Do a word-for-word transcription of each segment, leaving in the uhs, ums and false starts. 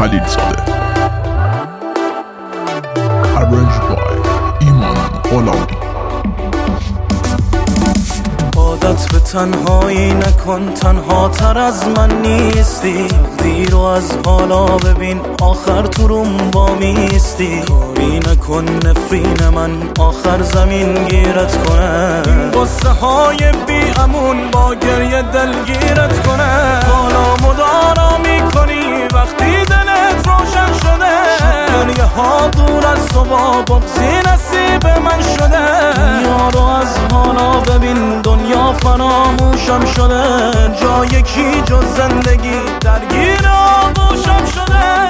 خلیل زاده. ارنج بای ایمان غلامی. عادت به تنهایی نکن، تنها تر از من نیستی. تقدیر رو از حالا ببین، آخر تو روم با میستی. کاری نکن نفرین من آخر زمین گیرت کنه. این قصه های بی امون با گریه دلگیرت کنه. حالا مدارا میکنی وقتی دلت روشن شده. گریه ها دور از تو با بغضی نصیب من شده. دنیا رو از حالا ببین، دنیا فراموشم شده. جای کی جز زندگی درگیر آغوشم شده.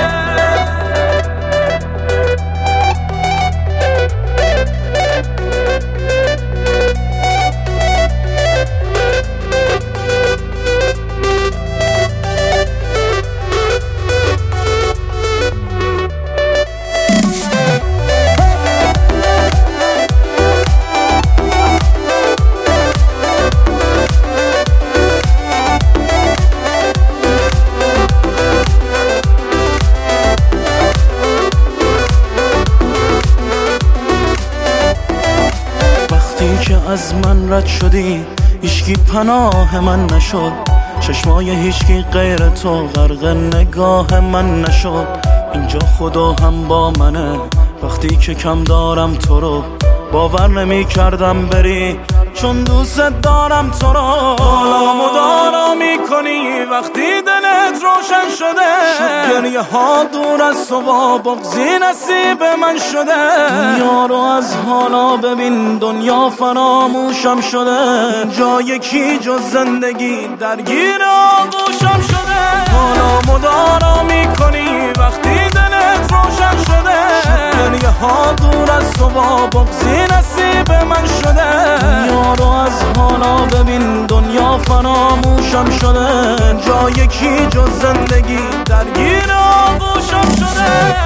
که از من رد شدی هیچکی پناه من نشد. چشمای هیچکی غیر تو غرق نگاه من نشد. اینجا خدا هم با منه وقتی که کم دارم تو رو. باور نمی کردم بری چون دوست دارم تو رو. حالا مدارا میکنی وقتی دلت روشن شده. گریه ها دور از تو با بغضی نصیب من شده. دنیا رو از حالا ببین، دنیا فراموشم شده. جای کی جز زندگی درگیر آغوشم شده. حالا مدارا میکنی وقتی دلت روشن شده. گریه ها دور از تو با بغضی نصیب من شده. دنیا رو از حالا ببین، دنیا فراموشم شده. جای کی جز زندگی درگیر آغوشم شده.